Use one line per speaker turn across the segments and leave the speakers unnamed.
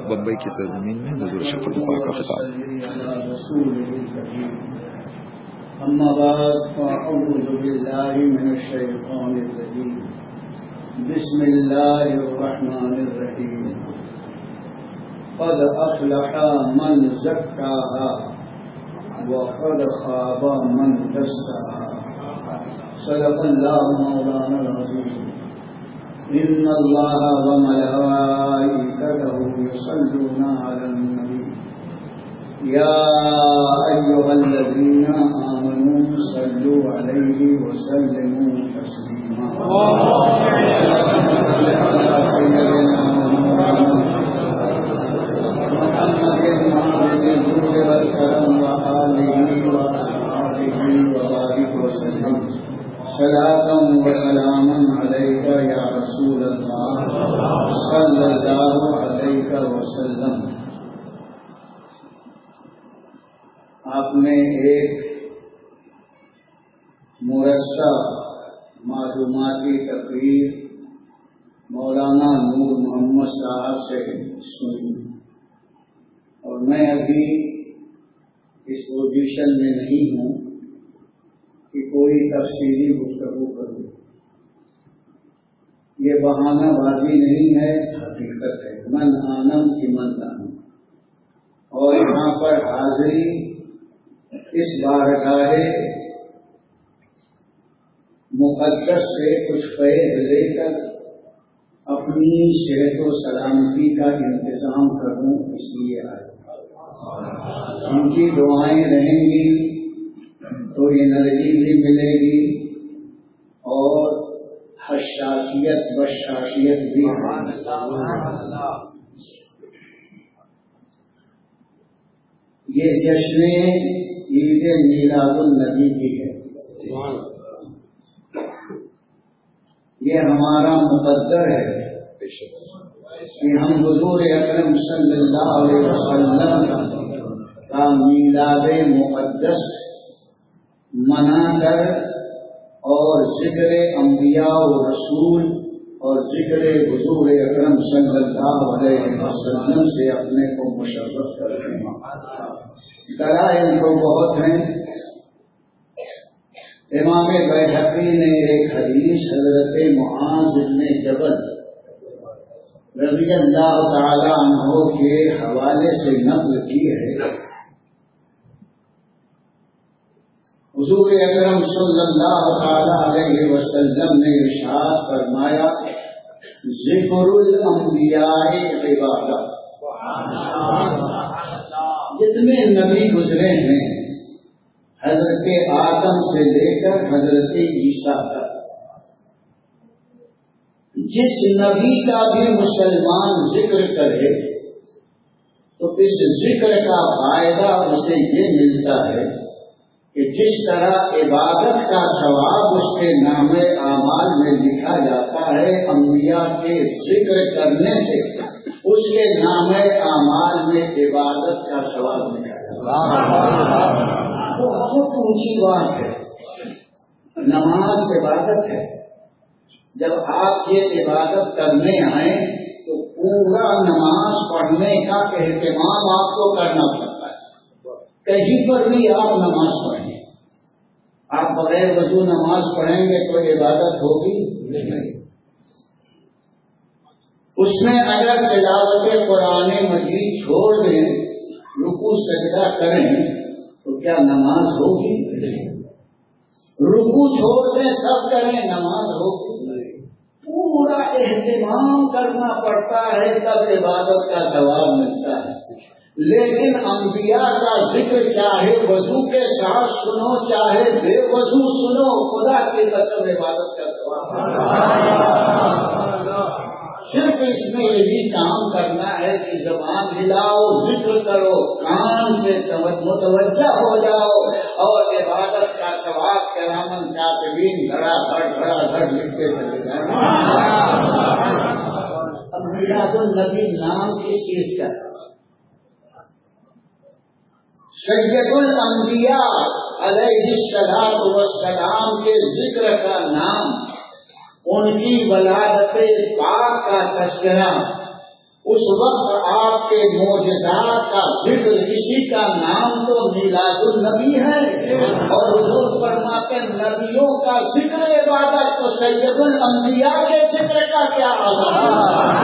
بمبئی کی سرزمین میں حضور شفیع پاک کا خطاب.
اما بعد فاعوذ باللہ من الشیطان الرجیم بسم اللہ الرحمن الرحیم قد افلح من زکاها وقد خاب من دساها صدق اللہ مولانا العظیم. ان اللہ وملائکته یصلون علی النبی یا ایها الذین آمنوا صلوا علیہ وسلموا تسلیما. محمد المعبد الجود والکرم وآلہ وأصحابہ وبارک وسلم صلاۃ وسلام علیک یا رسول اللہ صلی اللہ علیہ وسلم. آپ نے ایک مرصع معلوماتی تقریر مولانا نور محمد صاحب سے سنی، اور میں ابھی اس پوزیشن میں نہیں ہوں کہ کوئی تفصیلی گفتگو کروں. یہ بہانہ بازی نہیں ہے، حقیقت ہے. من آنم کی من دانم. اور یہاں پر حاضری اس بارگاہ مقدس سے کچھ فیض لے کر اپنی صحت و سلامتی کا انتظام کروں، اس لیے آئے. ان کی دعائیں رہیں گی تو انرجی بھی ملے گی اور حشاشیت بشاشیت بھی. یہ جشن عید میلاد النبی کی ہے. یہ ہمارا مقدر ہے کہ ہم حضور اکرم صلی اللہ علیہ وسلم کا میلاد مقدس منا کر اور ذکر انبیاء و رسول اور ذکر حضور اکرم صلی اللہ علیہ وسلم سے اپنے کو مشرف کرتے ہیں. دلائل تو بہت ہیں. امام بیہقی نے ایک حدیث حضرت معاذ بن جبل رضی اللہ تعالی عنہ کے حوالے سے نقل کی ہے. حضور اکرم صلی اللہ تعالی علیہ وسلم نے ارشاد فرمایا ذکر الانبیاء عبادت. جتنے نبی گزرے ہیں حضرت آدم سے لے کر حضرت عیسیٰ تک، جس نبی کا بھی مسلمان ذکر کرے تو اس ذکر کا فائدہ اسے یہ ملتا ہے کہ جس طرح عبادت کا ثواب اس کے نام اعمال میں لکھا جاتا ہے، انبیاء کے ذکر کرنے سے اس کے نام اعمال میں عبادت کا ثواب لکھا جاتا ہے. بہت اونچی بات ہے. نماز عبادت ہے. جب آپ یہ عبادت کرنے آئیں تو پورا نماز پڑھنے کا اہتمام آپ کو کرنا پڑتا ہے. کہیں پر بھی آپ نماز پڑھیں، آپ بغیر وضو نماز پڑھیں گے تو عبادت ہوگی نہیں. اس میں اگر تلاوت قرآن مجید چھوڑ دیں، رکوع سجدہ کریں تو کیا نماز ہوگی؟ رکوع چھوڑ دیں، سب کریں، نماز ہوگی؟ پورا اہتمام کرنا پڑتا ہے تب عبادت کا ثواب ملتا ہے. لیکن انبیاء کا ذکر چاہے وضو کے ساتھ سنو چاہے بے وضو سنو، خدا کی قسم عبادت کا ثواب. صرف اس میں یہی کام کرنا ہے کہ زبان ہلاؤ، ذکر کرو، کان سے متوجہ ہو جاؤ اور عبادت کا ثواب کرامن کاتبین گھڑا گھڑ لکھتے چلے جائیں. اب میلاد النبی نام کس چیز کا؟ سید الانبیاء علیہ الصلوۃ والسلام کے ذکر کا نام، ان کی ولادت پاک کا تذکرہ، اس وقت آپ کے معجزات کا ذکر، اسی کا نام تو میلاد النبی ہے، اور حضور فرماتے نبیوں کا ذکر عبادت تو سید الانبیاء کے ذکر کا کیا آزاد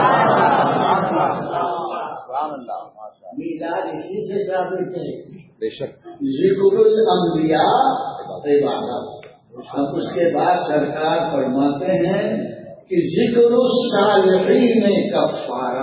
میلاد اسی سے ثابت ہے،
بے شک
ذکر الانبیاء عبادت۔ اب اس کے بعد سرکار فرماتے ہیں کہ ذکر الصالحین کفارہ،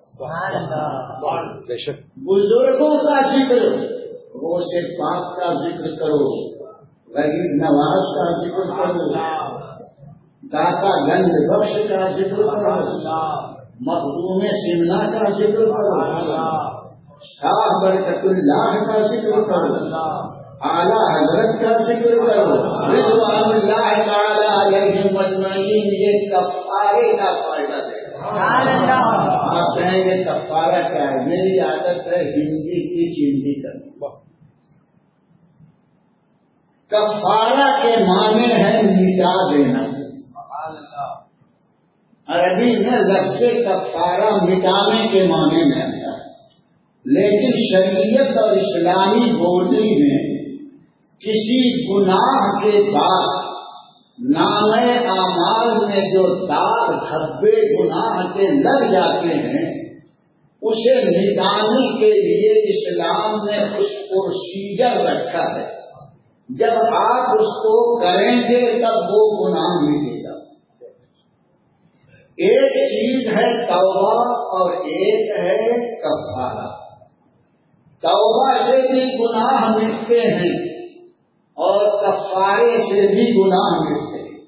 بے شک
بزرگوں کا ذکر، غوث پاک کا ذکر کرو، غریب نواز کا ذکر کرو، داتا گنج بخش کا ذکر کرو، مخدوم سمنا کا ذکر کرو، شاہ برکت اللہ کا ذکر کرو، اعلیٰ حضرت کا ذکر کرو، رضوان اللہ تعالی علیہم اجمعین، یہ کفارے کا فائدہ دے گا۔ آپ کہیں گے کفارہ کیا ہے؟ میری عادت ہے ہندی کی چینی کرنا۔ کفارہ کے معنی ہے مٹا دینا، عربی میں لفظ کفارہ مٹانے کے معنی میں آتا ہے، لیکن شریعت اور اسلامی بولی میں کسی گناہ کے بعد نامۂ اعمال میں جو داغ دھبے گناہ کے لگ جاتے ہیں، اسے مٹانے کے لیے اسلام نے کچھ پروسیجر رکھا ہے۔ جب آپ اس کو کریں گے تب وہ گناہ مٹے گا۔ ایک چیز ہے توبہ اور ایک ہے کفارہ۔ توبہ سے بھی گناہ مٹتے ہیں اور کفارے سے بھی گناہ مٹتے ہیں۔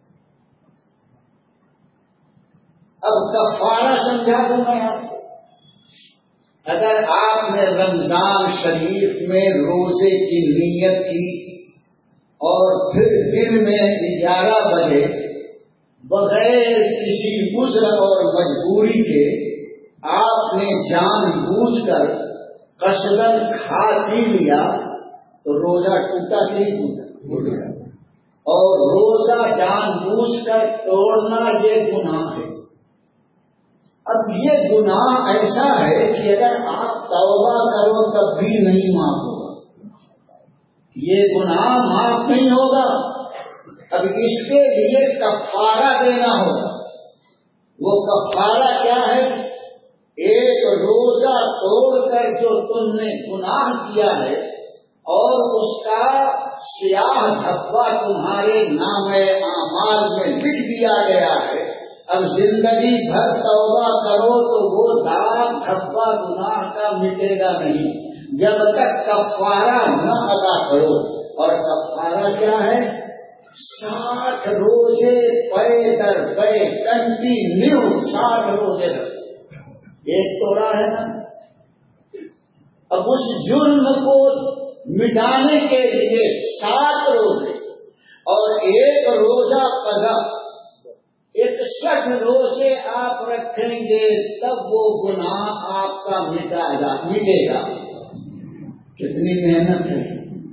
اب کفارہ سمجھا دوں میں آپ کو۔ اگر آپ نے رمضان شریف میں روزے کی نیت کی اور پھر دن میں 11 بجے بغیر کسی عذر اور مجبوری کے آپ نے جان بوجھ کر قصدن کھا پی لیا تو روزہ ٹوٹا نہیں ٹوٹا، اور روزہ جان بوجھ کر توڑنا یہ گناہ ہے۔ اب یہ گناہ ایسا ہے کہ اگر آپ توبہ کرو تب بھی نہیں معاف ہوگا، یہ گناہ معاف نہیں ہوگا۔ اب اس کے لیے کفارہ دینا ہوگا۔ وہ کفارہ کیا ہے؟ ایک روزہ توڑ کر جو تم نے گناہ کیا ہے اور اس کا سیاہ دھبا تمہارے نامۂ اعمال میں لکھ دیا گیا ہے، اب زندگی بھر توبہ کرو تو وہ داغ دھبا گناہ کا مٹے گا نہیں جب تک کفارہ نہ ادا کرو۔ اور کفارہ کیا ہے؟ 60 روزے پے در پے کنٹینیو 60 روزے ایک توڑا ہے نا۔ اب اس جرم کو مٹانے کے لیے 60 روزے اور ایک روزہ قضا، 61 روزے آپ رکھیں گے تب وہ گناہ آپ کا مٹے گا۔ کتنی محنت ہے!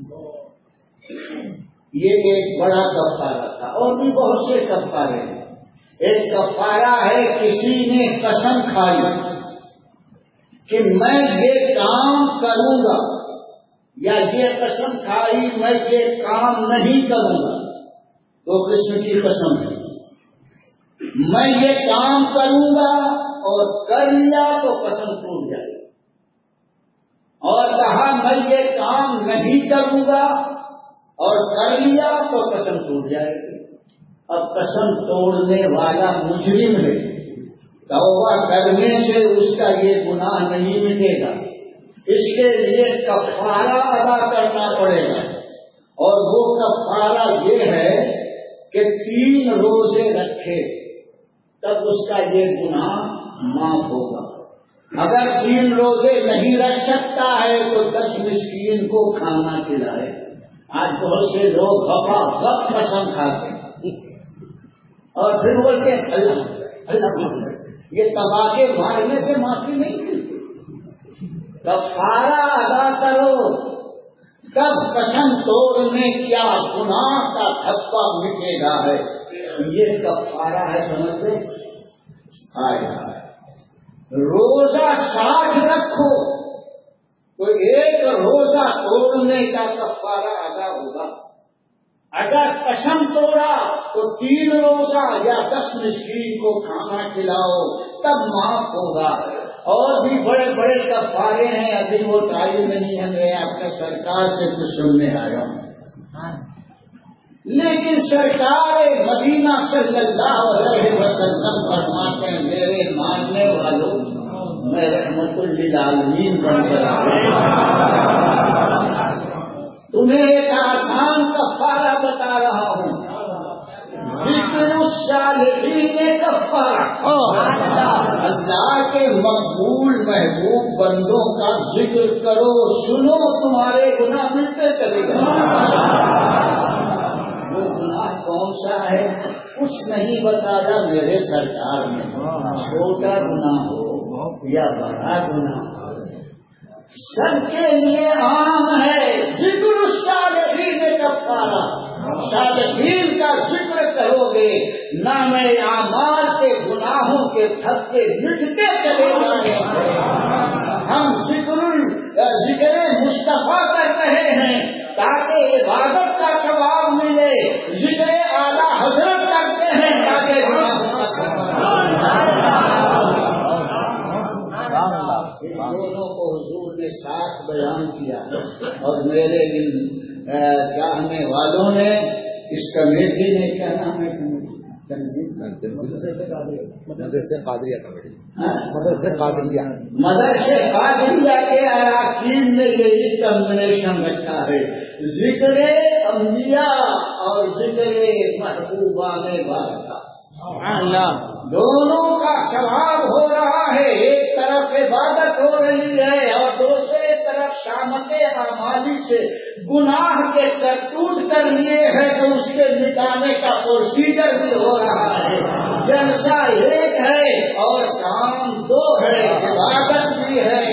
یہ ایک بڑا کفارہ تھا، اور بھی بہت سے کفارے ہیں۔ ایک کفارہ ہے کسی نے قسم کھائی کہ میں یہ کام کروں گا، یا یہ قسم کھائی میں یہ کام نہیں کروں گا۔ 2 قسم کی قسم ہے، میں یہ کام کروں گا اور کر لیا تو قسم ٹوٹ جائے گی، اور کہا میں یہ کام نہیں کروں گا اور کر لیا تو قسم ٹوٹ جائے گی۔ اب قسم توڑنے والا مجرم ہے، توبہ کرنے سے اس کا یہ گناہ نہیں مٹے گا، اس کے لیے کفارہ ادا کرنا پڑے گا، اور وہ کفارہ یہ ہے کہ 3 روزے رکھے تب اس کا یہ گناہ معاف ہوگا۔ اگر 3 روزے نہیں رکھ سکتا ہے تو 10 مسکین کو کھانا کھلائے۔ آج بہت سے لوگ غفا غف قسم کھاتے ہیں اور پھر بولتے ہیں اللہ اللہ، یہ تباہی مارنے سے معافی نہیں ملتی۔ کفارہ ادا کرو تب قسم توڑنے کیا گناہ کا دھبا مٹے گا ہے، یہ کفارہ ہے، سمجھتے؟ روزہ 60 رکھ رکھو تو ایک روزہ توڑنے کا کفارہ ادا ہوگا. اگر قسم توڑا تو 3 روزہ یا 10 مسکین کو کھانا کھلاؤ تب معاف ہوگا. اور بھی بڑے بڑے کفارے ہیں, ابھی وہ ٹائم نہیں ہے, میں اپنے سرکار سے کچھ سننے آیا ہوں. لیکن سرکار مدینہ صلی اللہ علیہ وسلم فرماتے ہیں میرے ماننے والوں میں رحمت للعالمین بن کر تمہیں ایک آسان کفارہ بتا رہا ہوں. ذکر الصالحین کفارہ, اللہ کے مقبول محبوب بندوں کا ذکر کرو, سنو تمہارے گناہ مٹتے چلے گئے. وہ گناہ کون سا ہے کچھ نہیں بتا رہا میرے سرکار نے, چھوٹا گناہ ہو یا بڑا گناہ سب کے لیے عام ہے. ذکر الصالحین کفارہ, صالحین کا ذکر کرو گے نام اعمال کے گناہوں کے تھکے مٹتے چلے جائیں گے. ہم ذکر مصطفیٰ کر رہے ہیں تاکہ عبادت کا ثواب ملے, ذکر اعلیٰ حضرت کرتے ہیں تاکہ گناہوں کا ان دونوں کو حضور نے ساتھ بیان کیا. اور میرے چاہنے والوں نے اس کمیٹی نے کیا نام ہے
مدرسہ قادریہ کمیٹی,
مدرسہ قادریہ کے اراکین نے یہی کمبینیشن رکھا ہے, ذکر انبیاء اور ذکر محبوبان بارکہ, دونوں کا ثواب ہو رہا ہے. ایک طرف عبادت ہو رہی ہے اور دوسرے طرف شامت اعمالی سے گناہ کے کرتوت کر لیے ہیں تو اس کے مٹانے کا پروسیجر بھی ہو رہا ہے. جلسہ ایک ہے اور کام 2 ہے, عبادت بھی ہے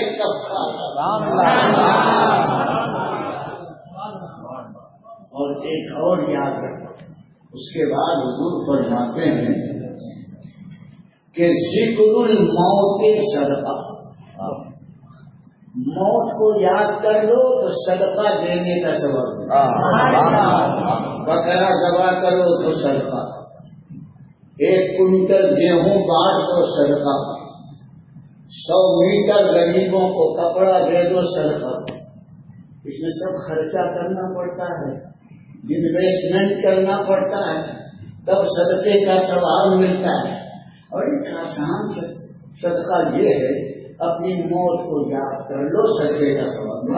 اور ایک اور یاد رکھو. اس کے بعد حضور فرماتے ہیں کہ ذکر الموت صدقہ, موت کو یاد کر لو تو صدقہ دینے کا سبب ہے. بکرا ذبح کرو تو صدقہ, 1 کنٹل گیہوں بانٹ دو صدقہ, 100 میٹر غریبوں کو کپڑا دے دو صدقہ. اس میں سب خرچہ کرنا پڑتا ہے, انویسٹمنٹ کرنا پڑتا ہے, تب صدقے کا ثواب ملتا ہے. اور ایک آسان صدقہ یہ ہے اپنی موت کو یاد کر لو, صدقے کا ثواب.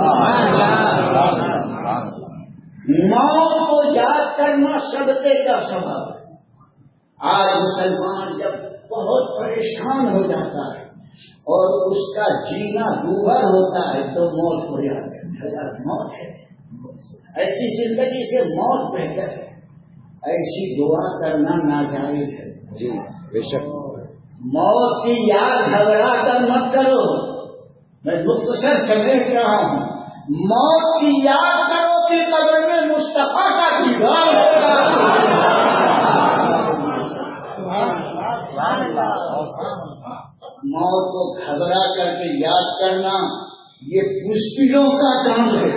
موت کو یاد کرنا صدقے کا ثواب ہے. آج مسلمان جب بہت پریشان ہو جاتا ہے اور اس کا جینا دوبھر ہوتا ہے تو موت کو یاد کرتا ہے. موت ہے, ایسی زندگی سے موت بہتر ہے. ایسی دعا کرنا ناجائز ہے.
جی بے شک.
موت کی یاد گھبرا کر مت کرو, میں مختصر سمیٹ رہا ہوں. موت کی یاد کرو کہ قبر میں مصطفیٰ کا دیدار ہوگا. موت کو گھبرا کر کے یاد کرنا یہ مشکلوں کا کام ہے.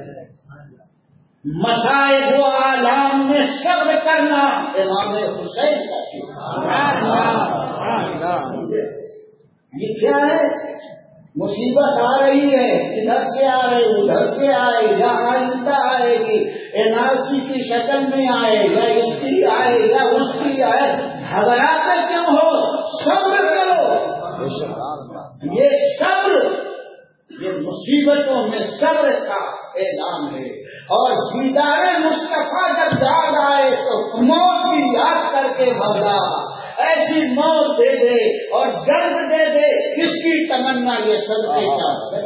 مصائب و آلام میں صبر کرنا امام حسین کا یہ کیا ہے؟ مصیبت آ رہی ہے, ادھر سے آ رہی, ادھر سے آئے, یا آئندہ آئے گی, NRC کی شکل میں آئے, یا اس کی آئے, یا اس کی آئے, گھبراتے کیوں ہو؟ صبر کرو. یہ صبر, یہ مصیبتوں میں صبر کا اعلان ہے. اور دیدار مصطفیٰ جب یاد آئے تو موت کی یاد کر کے مولا ایسی موت دے دے اور درد دے دے, کس کی تمنا یہ صدقے کا ہے.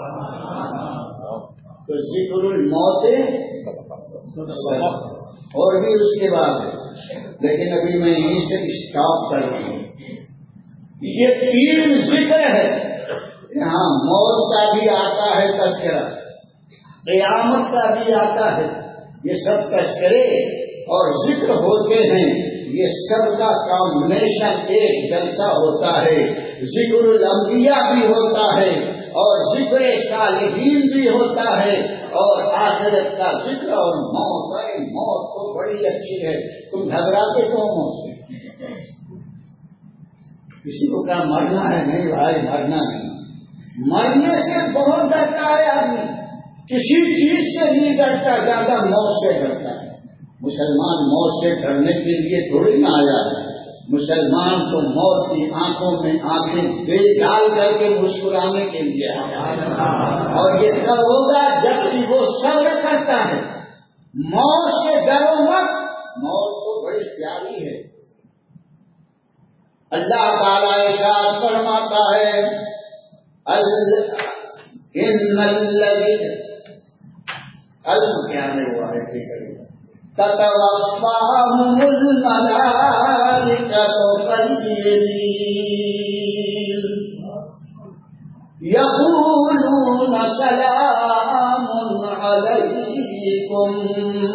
تو ذکر الموت اور بھی اس کے بعد ہے, لیکن ابھی میں یہیں سے اسٹاپ کر رہا ہوں. یہ 3 ذکر ہے. یہاں موت کا بھی آتا ہے تذکرہ, قیامت کا بھی آتا ہے, یہ سب تذکرے اور ذکر ہوتے ہیں. یہ سب کا کامبینیشن ایک جلسہ ہوتا ہے. ذکر الانبیاء بھی ہوتا ہے اور ذکر صالحین بھی ہوتا ہے اور آخرت کا ذکر اور موت. ارے موت تو بڑی اچھی ہے. تم گھبراتے کیوں موت سے؟ کسی کو کیا مرنا ہے؟ نہیں بھائی مرنا نہیں. مرنے سے بہت ڈرتا ہے آدمی. کسی چیز سے نہیں ڈرتا، زیادہ موت سے ڈرتا ہے. مسلمان موت سے ڈرنے کے لیے تھوڑی نہ آیا ہے. مسلمان تو موت کی آنکھوں میں آنکھیں دے ڈال کر کے مسکرانے کے لیے آیا. اور یہ کب ہوگا؟ جب کہ وہ صبر کرتا ہے. موت سے ڈرو مت، موت تو بڑی پیاری ہے. اللہ تعالیٰ ارشاد فرماتا ہے کیا میں ہوا ہے تتوفاهم الملائكة طيبين يقولون سلام عليكم.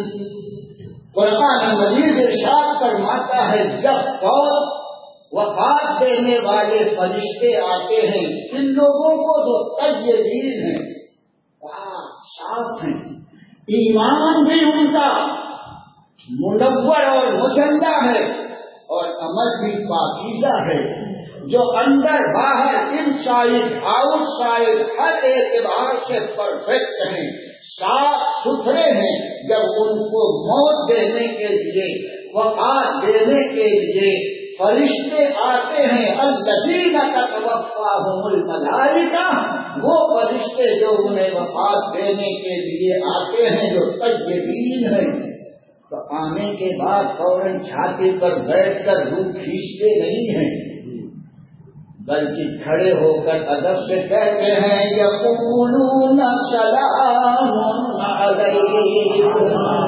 قرآن مجید ارشاد فرماتا ہے جب فوت وفات دینے والے فرشتے آتے ہیں ان لوگوں کو جو طیبین ہیں، صاف ہیں، ایمان بھی ان کا منور اور مسلح ہے اور عمل بھی پاکیزہ ہے، جو اندر باہر ان سائڈ آؤٹ سائڈ ہر اعتبار سے پرفیکٹ ہیں، صاف ستھرے ہیں. جب ان کو موت دینے کے لیے، وفات دینے کے لیے فرشتے آتے ہیں، الذین تتوفاہم الملائکہ، وہ فرشتے جو انہیں وفات دینے کے لیے آتے ہیں جو طیبین ہیں، تو آنے کے بعد فوراً چھاتی پر بیٹھ کر روح کھینچتے نہیں ہیں، بلکہ کھڑے ہو کر ادب سے کہتے ہیں یقولون سلام علیکم.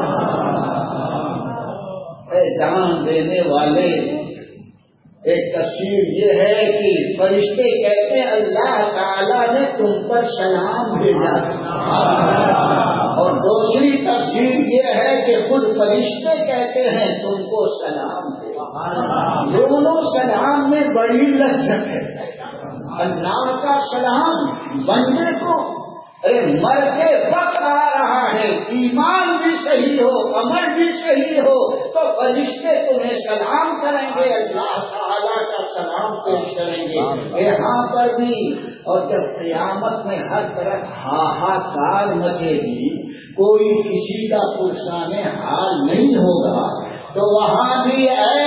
اے جان دینے والے، ایک تفسیر یہ ہے کہ فرشتے کہتے ہیں اللہ تعالیٰ نے تم پر سلام بھیجا. اور دوسری تفسیر یہ ہے کہ خود فرشتے کہتے ہیں تم کو سلام بھیجا. دونوں سلام میں بڑی لذت ہے. اللہ کا سلام بندے کو مر کے وقت آ رہا ہے، ایمان بھی صحیح ہو، عمل بھی صحیح ہو، تو فرشتے تمہیں سلام کریں گے، اللہ تعالیٰ کا سلام پیش کریں گے یہاں پر بھی. اور جب قیامت میں ہر طرف ہاہاکار مچے گی، کوئی کسی کا پرسان حال نہیں ہوگا، تو وہاں بھی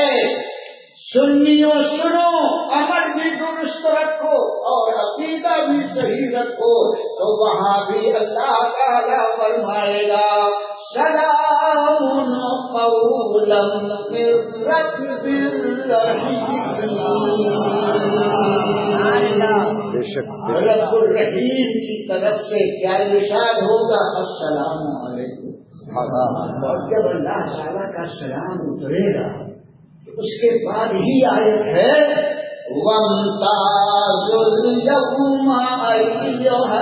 سنیو سنو، عمل بھی درست رکھو اور عقیدہ بھی صحیح رکھو، تو وہاں بھی اللہ تعالیٰ فرمائے گا سلام قولا من رب الرحیم کی طرف سے کیا ارشاد ہوگا؟ السلام علیکم. اور جب اللہ تعالیٰ کا سلام اترے گا اس کے بعد ہی آیت ہے وَامْتَازُوا الْيَوْمَ أَيُّهَا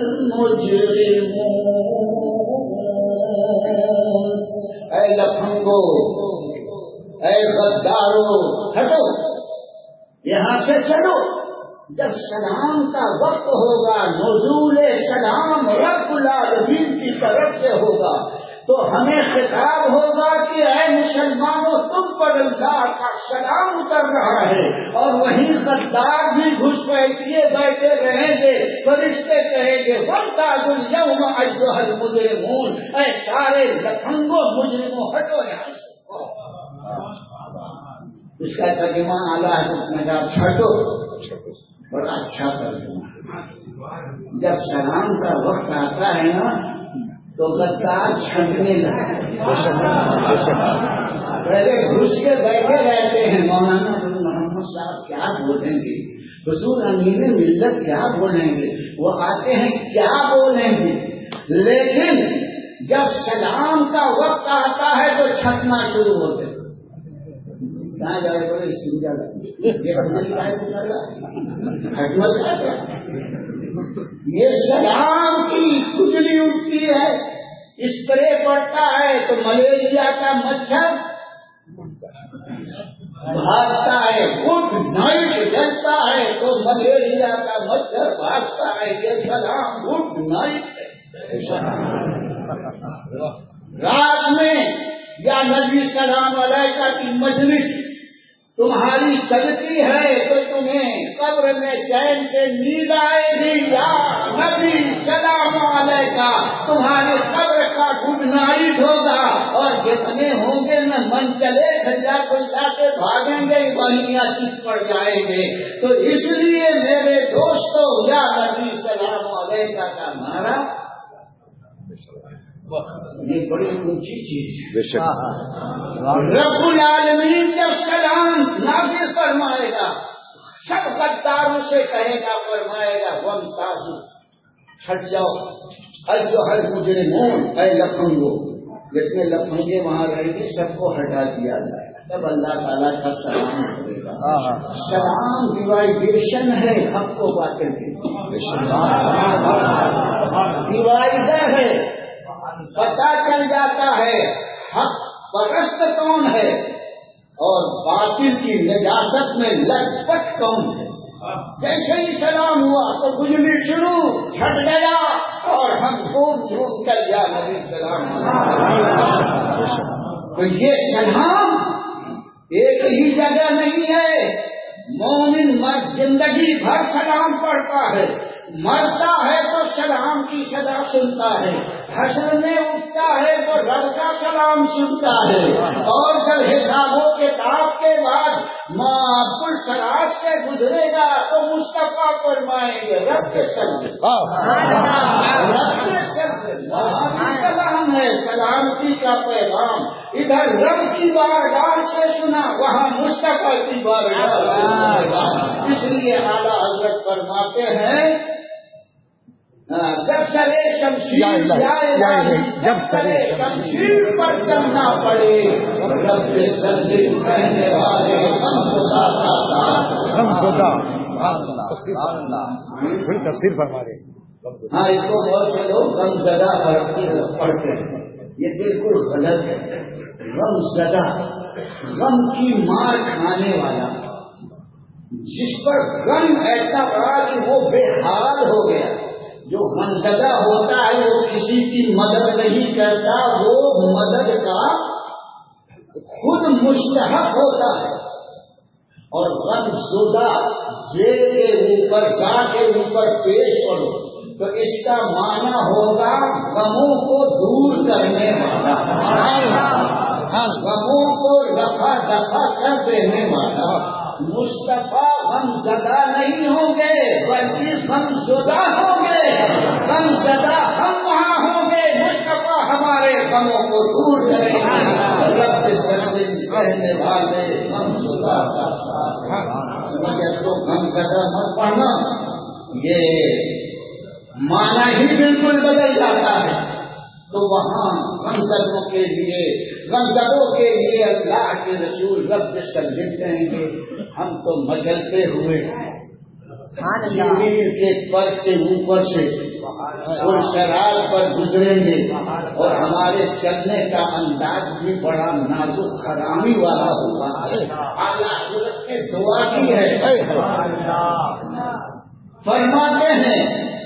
الْمُجْرِمُونَ. اے لفنگو، اے غدارو، ہٹو یہاں سے چلو. جب سلام کا وقت ہوگا، نزول سلام رب العالمین کی طرف سے ہوگا، تو ہمیں خطاب ہوگا کہ اے مسلمانوں تم پر اللہ کا سلام اتر رہا ہے. اور وہیں غدار بھی گھس بیٹھے بیٹھے رہیں گے، فرشتے کہیں گے وَامْتَازُوا الْيَوْمَ أَيُّهَا الْمُجْرِمُونَ. اے سارے لفنگو مجرموں ہٹو یہاں سے. اس کا ترجمہ اعلیٰ حضرت نے کہا چھٹو، بڑا اچھا ترجمہ. جب سلام کا وقت آتا ہے نا تو غدار چھٹنے لگے. پہلے گھس کے بیٹھے رہتے ہیں مولانا محمد صاحب کیا بولیں گے، حضور امین ملت کیا بولیں گے، وہ آتے ہیں کیا بولیں گے. لیکن جب سلام کا وقت آتا ہے تو چھٹنا شروع ہوتے ہیں. کہاں جائے بولے سمجھا یہ سلام کی کھجلی اٹھتی ہے، اسپرے پڑتا ہے تو ملیریا کا مچھر بھاگتا ہے، گڈ نائٹ جلتا ہے تو ملیریا کا مچھر بھاگتا ہے، یہ سلام گڈ نائٹ ہے۔ رات میں یا نبی سلام علیہ کی مجلس تمہاری سجتی ہے تو تمہیں قبر میں چین سے نیند آئے گی، یا نبی سلام علیہ تمہارے قبر کا گڈ نائٹ ہوگا، اور جتنے ہوں گے نہ من چلے کھجا کو جا کے بھاگیں گے، وہیں چپ پڑ جائیں گے۔ تو اس لیے میرے دوستو، یا نبی سلام علیہ کا نعرہ یہ بڑی اونچی چیز ہے۔ رب العالمین جب سلام نافذ فرمائے گا، سب غداروں سے کہے گا، فرمائے گا وَامْتَازُوا، چھٹ جاؤ، اَيُّهَا الْمُجْرِمُونَ، اے لفنگو، جتنے لفنگے وہاں رہیں گے سب کو ہٹا دیا جائے گا، تب اللہ تعالیٰ کا سلام کرے گا۔ سلام ڈیوائیڈیشن ہے حق کو باطل کی، ڈیوائیڈر ہے، پتا چل جاتا ہے حق پرست کون ہے اور باطل کی نجاست میں لٹ پٹ کون ہے۔ جیسے ہی سلام ہوا تو بجلی شروع، چھٹ گیا اور ہم گھوم گھوم کر یا نبی سلام۔ تو یہ سلام ایک ہی جگہ نہیں ہے، مومن مرد زندگی بھر سلام پڑھتا ہے، مرتا ہے تو سلام کی صدا سنتا ہے، حشر میں اٹھتا ہے تو رب کا سلام سنتا ہے، اور جب حساب و کتاب کے بعد معقول سراج سے گزرے گا تو مصطفیٰ فرمائیں گے رب کے سلام، رب کے سلام ہے، سلامتی کا پیغام ادھر رب کی بارگاہ سے سنا، وہاں مصطفیٰ کی بارگاہ سے سنا۔ اس لیے اعلیٰ حضرت فرماتے ہیں جب سرے شمشیر جب سرے شمشیر پر چلنا پڑے، رب کے سجدے کہنے والے غم خدا کا ساتھ،
غم خدا تھوڑی تفسیر فرما دے۔
ہاں اس کو بہت سے لوگ غم زدہ پڑھتے ہیں، یہ بالکل غلط ہے۔ غم زدہ، غم کی مار کھانے والا، جس پر غم ایسا رہا کہ وہ بے حال ہو گیا۔ جو غمزدہ ہوتا ہے وہ کسی کی مدد نہیں کرتا، وہ مدد کا خود مستحق ہوتا ہے، اور غمزدہ زے کے اوپر زا کے اوپر پیش کرو تو اس کا معنی ہوگا غموں کو دور کرنے والا، غموں کو رفع دفع کر دینے والا۔ مصطفیٰ غمزدہ نہیں ہوں گے بلکہ غمزدہ ہوں گے، غمزدہ ہم وہاں ہوں گے، مصطفیٰ ہمارے غموں کو دور کریں گے۔ رب سجدے کہنے والے غمزدہ کا ساتھ، سمجھے تو غمزدہ مت پڑھنا، یہ معنی ہی بالکل بدل جاتا ہے۔ تو وہاں غمزدوں کے لیے اللہ کے رسول رب سجدے کہیں گے ہم تو مچلتے ہوئے زمین کے پر کے اوپر سے اور شراب پر گزریں گے، اور ہمارے چلنے کا انداز بھی بڑا نازک خرامی والا ہوگا۔ اعلیٰ حضرت نے دعا کی ہے، فرماتے ہیں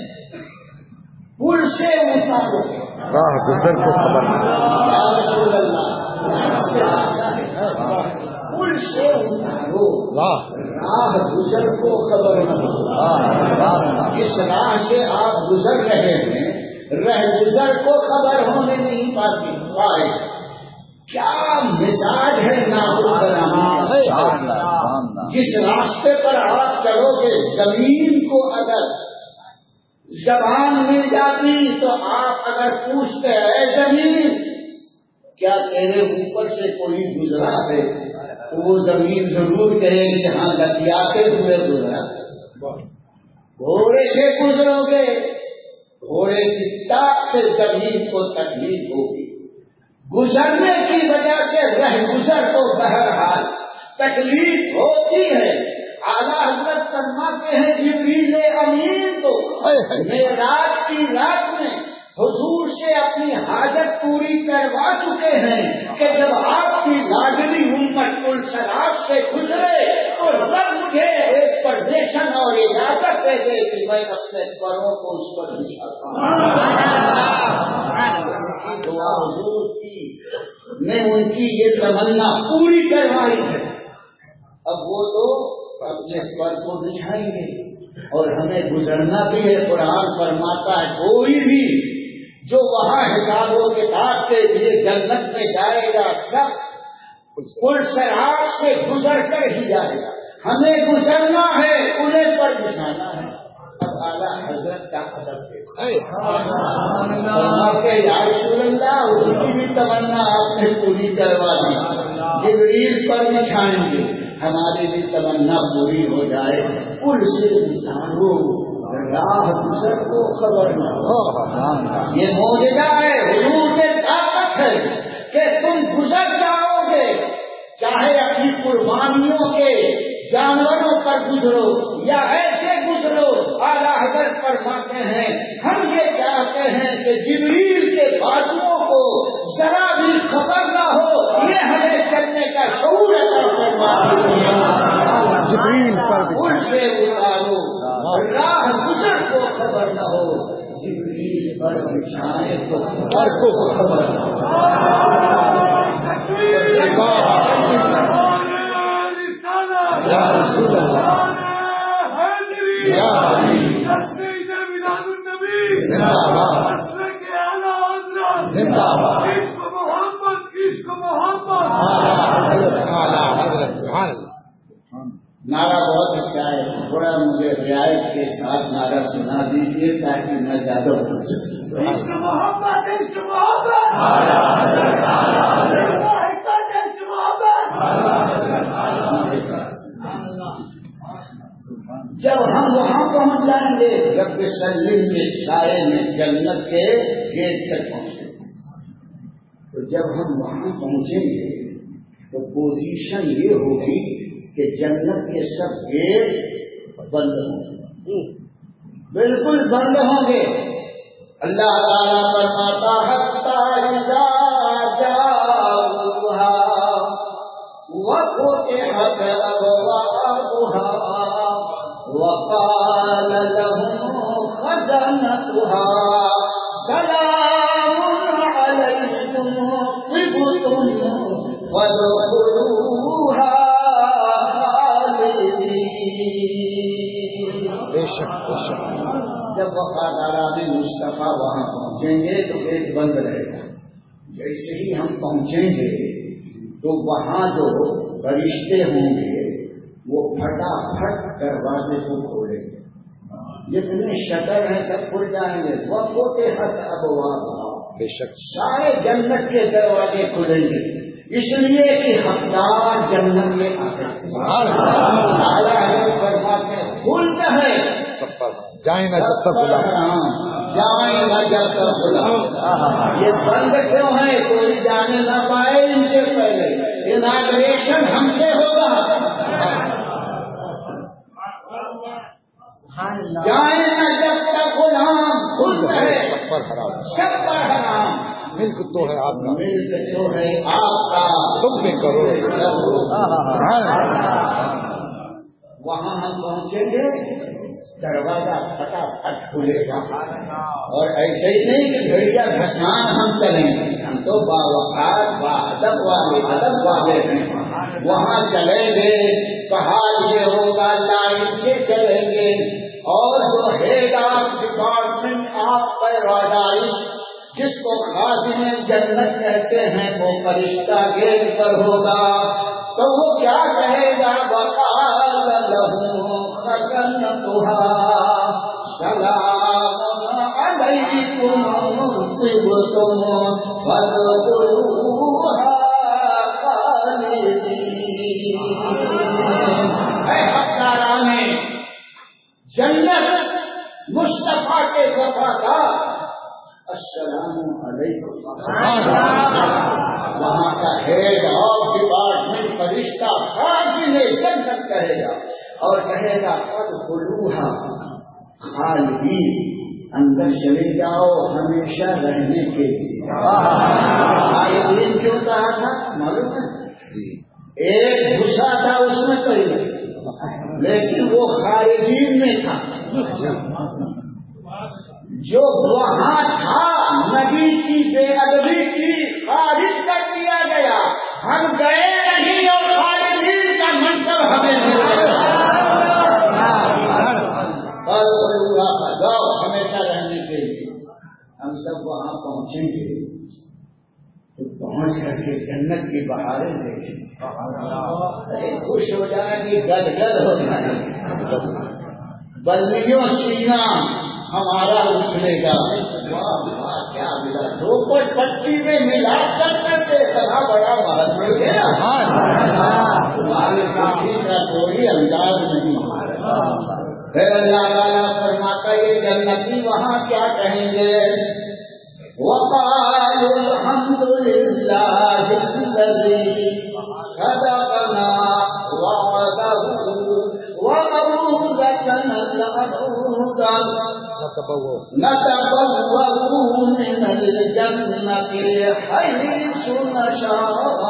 پل سے اتارو
راہ گزر کو خبر
یا رسول اللہ، پل سے اتارو راہ گزر کو خبر نہ ہو۔ جس راہ سے آپ گزر رہے ہیں رہ گزر کو خبر ہونے نہیں پائے۔ کیا مزاج ہے نافرمانی کا! جس راستے پر آپ چلو گے زمین کو اگر زبان مل جاتی تو آپ اگر پوچھتے اے زمین کیا تیرے اوپر سے کوئی گزرا ہے، تو وہ زمین ضرور کہے گی ہاں لتیاتے ہوئے گزرا ہے۔ گھوڑے سے گزرو گے، گھوڑے کی ٹاپ سے زمین کو تکلیف ہوگی، گزرنے کی وجہ سے رہ گزر کو بہرحال تکلیف ہوتی ہے۔ اعلیٰ حضرت فرماتے ہیں جبریل امین کو معراج کی رات میں حضور سے اپنی حاجت پوری کروا چکے ہیں کہ جب آپ کی لاڈلی امت کل شراب سے گزرے تو رب مجھے ایک پرمیشن اور اجازت دے دے کہ میں اپنے پروں کو اس پر بچھاتا ہوں. دعا حضور کی میں ان کی یہ تمنا پوری کروائی ہے. اب وہ تو اپنے پر کو بچھائیں گے اور ہمیں گزرنا بھی ہے. قرآن فرماتا ہے کوئی بھی جو وہاں حساب و کتاب کے لیے جنت میں جائے گا سب پل صراط سے گزر کر ہی جائے گا. ہمیں گزرنا ہے, انہیں پر بچھانا ہے. اب اعلیٰ حضرت کا ادب دیکھو, یا رسول اللہ ان کی بھی تمنا آپ نے پوری کروا دی. جبریل پر بچھائیں گے, ہماری بھی تمنا پوری ہو جائے. پل سے اتارو راہ گزر کو خبر نہ ہو. یہ معجزہ ہے, حضور کی طاقت ہے کہ تم گزر جاؤ گے, چاہے اپنی قربانیوں کے جانوروں پر گزرو یا ایسے گزرو. اعلیٰ حضرت فرماتے ہیں ہم یہ چاہتے ہیں کہ جبریل کے بازوؤں کو ذرا بھی خبر نہ ہو, یہ ہمیں کرنے کا شعور عطا فرمائے.
جبریل پر
پل سے اتارو راہ گزر کو خبر نہ ہو, جبریل پر بچھائے تو پر کو خبر نہ ہو.
یا رسول اللہ یا زندہ باد.
نعرہ بہت اچھا ہے, تھوڑا مجھے رعایت کے ساتھ نعرہ سنا دیجیے تاکہ میں زیادہ بول سکوں. جب ہم وہاں پہنچ جائیں گے, رب سلیم کے سائے میں جنت کے گیٹ تک پہنچیں گے, تو جب ہم وہاں پہنچیں گے تو پوزیشن یہ ہوگی کہ جنت کے سب گیٹ بند ہوں گے, بالکل بند ہوں گے. اللہ تعالیٰ فرماتا حتی اذا جاؤہا وفتحت ابوابها وقال لهم خزنتها سلام علیکم طبتم فادخلوها
بے شک بے شک.
جب وفاداران مصطفیٰ وہاں پہنچیں گے تو گیٹ بند رہے گا. جیسے ہی ہم پہنچیں گے تو وہاں جو فرشتے ہوں گے وہ پھٹافٹ دروازے کو کھولیں گے, جتنے شٹر ہیں سب کھل جائیں گے. وہ کے حق ابواب
بے شک
سارے جنت کے دروازے کھلیں گے, اس لیے کہ حقدار جنت میں آتے ہیں. فرماتے ہیں کھلتا ہے
سب پر جائیں گا جب تک بلا
جائیں گا جب تک بلا. یہ بند کیوں ہے, کوئی جانے نہ پائے ان سے پہلے. اناگریشن ہم سے ہوگا. جائیں گا جب تک غلام کھلتا ہے.
سب پر حرام,
سب پر حرام.
ملک تو ہے آپ کا,
ملک تو ہے آپ کا,
تم بھی کرو.
وہاں ہم پہنچیں گے دروازہ پھٹافٹ کھلے گا. اور ایسے ہی نہیں کہ گھڑیا گھسان ہم چلیں گے, ہم تو باوقات باادب والے ادب والے ہیں. وہاں چلیں گے تو حال یہ ہوگا لائن سے چلیں گے, اور جو head of department of paradise جس کو خازن جنت کہتے ہیں وہ فرشتہ گیٹ پر ہوگا. تو وہ کیا کہے گا, وقال لهم خزنتها سلام علیکم طبتم فادخلوها خالدین. اے حقداران جنت, مصطفیٰ کے وفادار, السلام علیکم. وہاں کا ہیڈ آف ڈپارٹمنٹ فرشتہ خازن جنت کہے گا, اور کہے گا ادخلوها خالدین, اندر چلے جاؤ ہمیشہ رہنے کے لیے. خالدین کیوں کہا تھا معلوم ہے؟ ایک غصہ تھا اس میں کوئی نہیں، لیکن وہ خارجین میں تھا. جو وہاں تھا نبی کی بے ادبی کی خارج کر دیا گیا. ہم گئے نہیں اور خارجین کا منصب ہمیں مل گیا. جاؤ ہمیشہ رہنے کے لیے. ہم سب وہاں پہنچیں گے تو پہنچ کر کے جنت کی بہاریں دیکھیں. ارے خوش ہو جائیں گے، گد گد ہو جائیں گے. بلدیوں سینا ہمارا اچھلے گا. واہ واہ کیا ملا، دو پٹی میں ملا کرتے تھے. اتنا بڑا محل مل گیا. تمہاری خوشی کا کوئی انداز نہیں. پھر اللہ تعالیٰ فرماتا یہ جنتی وہاں کیا کہیں گے؟ وقالوا الحمد للہ الذی صدقنا وعده وأورثنا الأرض نتبوأ من الجنة حيث نشاء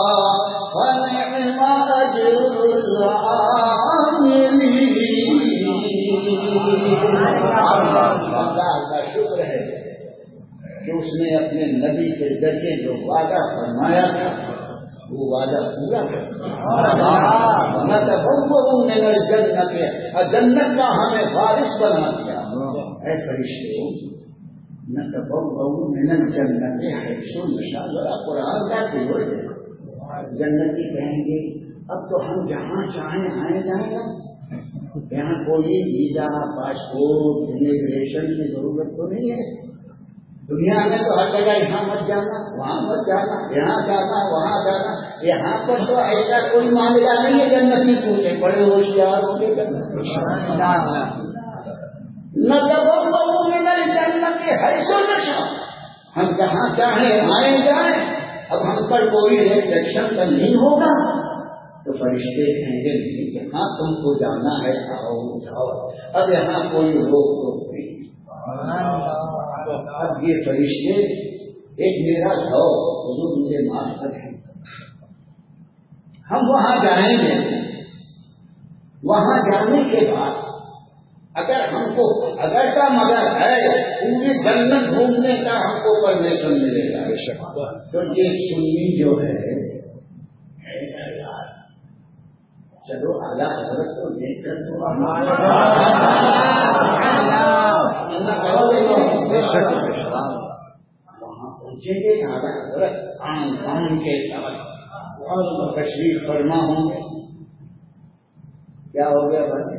فنعم أجر العاملين. اللہ کا شکر ہے کہ اس نے اپنے نبی کے ذریعے جو وعدہ فرمایا تھا وہ وعدہ پورا کر. جنت کا ہمیں وارث بنا دیا. اے فرشتے نتبوأ من الجنت حيث نشاء. ذرا قرآن کا تیور ہے. جنتی کہیں گے اب تو ہم جہاں چاہیں آئے جائیں گا. یہاں کوئی ویزا پاسپورٹ امیگریشن کی ضرورت تو نہیں ہے. دنیا میں تو ہر جگہ یہاں مت جانا وہاں مت جانا، یہاں جانا وہاں جانا. یہاں پر تو ایسا کوئی معاملہ نہیں ہے. جنتی پوچھے بڑے ہوشیار ہوں گے. نہ جنت کے حیث نشاء. ہم جہاں چاہیں آئے جائیں. اب ہم پر کوئی ریسٹرکشن تو نہیں ہوگا. تو فرشتے کہیں گے نہیں، جہاں تم کو جانا ہے آؤ جاؤ. اب یہاں کوئی روک ٹوک نہیں. اب یہ فرشتے ایک میرا حضور مجھے معاف کریں. ہم وہاں جائیں گے. وہاں جانے کے بعد اگر ہم کو اگر کا مگر ہے پوری جنت گھومنے کا ہم کو پرمیشن ملے گا. تو یہ سنی جو ہے چلو اعلیٰ حضرت کو دیکھ کر وہاں پہنچیں گے. اعلیٰ حضرت آن کے ساتھ تشریف فرما ہوں گے. کیا ہو گیا بھائی؟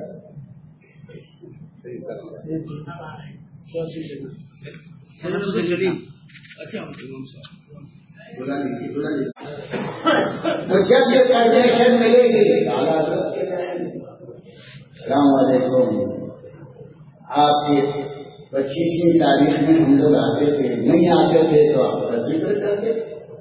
تو جب یہ پرمیشن ملے گی السلام علیکم. آپ کی 25ویں تاریخ میں ہم لوگ آتے تھے، نہیں آتے تھے تو آپ کا ذکر کرتے.